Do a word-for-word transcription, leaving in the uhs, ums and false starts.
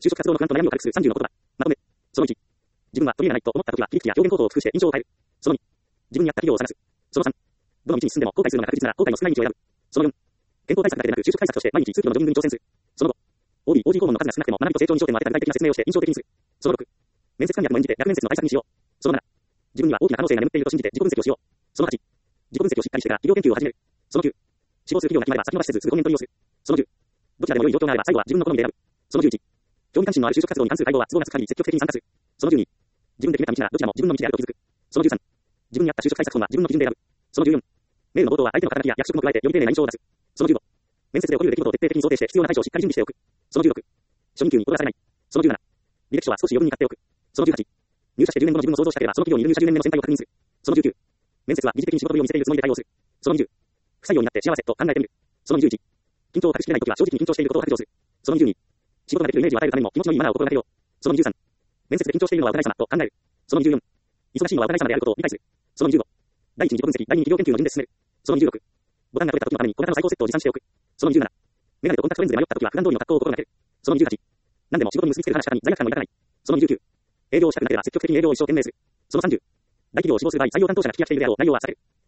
就職活動の不安と悩みを軽くするさんじゅうの言葉。まとめ。そのいち。自分は取り柄ないと思った時は、切り口や表現構造を工夫して印象を変える。そのに。自分に合った企業を探す。そのさん。どの道に進んでも後悔するのが確実なら後悔の少ない道を選ぶ。そのよん。健康対策だけでなく就職対策として毎日通勤のジョギングに挑戦する。そのご。オービー、オージー 訪問の数が少なくても学びと成長に焦点を当てた具体的な説明をして印象的にする。そのろく。面接官役も演じて逆面接の対策にしよう。そのなな。自分には大きな可能性が眠っていると信じて自己分析をしよう。そのはち。自己分析をしっかりしてから企業研究を始める。そのきゅう。志望する企業が決まれば先延ばしせずすぐ本面取りをする。そのじゅう。どちらでも良い状況があれば最後は自分の好みで選ぶ。そのじゅういち。興味関心のある就職活動に関する会合は都合がつく限り積極的に参加する。そのじゅうに。自分で決めた道ならどちらも自分の道であると気づく。そのじゅうさん。自分に合った就職対策本は自分の基準で選ぶ。そのじゅうよん。メールの冒頭は相手の肩書きや役職も加えてより丁寧な印象を出す。そのじゅうご。面接で起こる出来事を徹底的に想定して必要な対処をしっかり準備しておく。そのじゅうろく。初任給に踊らされない。そのじゅうなな。履歴書は少し余分に買っておく。そのじゅうはち。入社してじゅうねんごの自分を想像したければその企業にいる入社じゅうねんめの先輩を確認する。そのじゅうきゅう。面接は疑似的に仕事ぶりを見せているつもりで対応する。そのにじゅう。不採用になって幸せと考えてみる。そのにじゅういち。緊張を隠しきれないときは正直に緊張していることを白状する。そのにじゅうに。仕事ができるイメージを与えるためにも気持ちのいいマナーを心がけよう。そのにじゅうさん。面接で緊張しているのはお互い様と考える。そのにじゅうよん。忙しいのはお互い様であることを理解する。そのにじゅうご。第一に自己分析、第二に企業研究の順で進める。そのにじゅうろく。ボタンが取れた時のためにこの方の最高セットを持参しておく。そのにじゅうなな。メガネとコンタクトレンズで迷った時は普段通りの格好を心がける。そのにじゅうはち。何でも仕事に結びつける話し方に罪悪感を抱かない。そのにじゅうきゅう。営業をしたくなければ積極的に営業を一生懸命する。そのさんじゅう。大企業を志望する場合採用担当者が聞き飽きているであろう内容は避ける。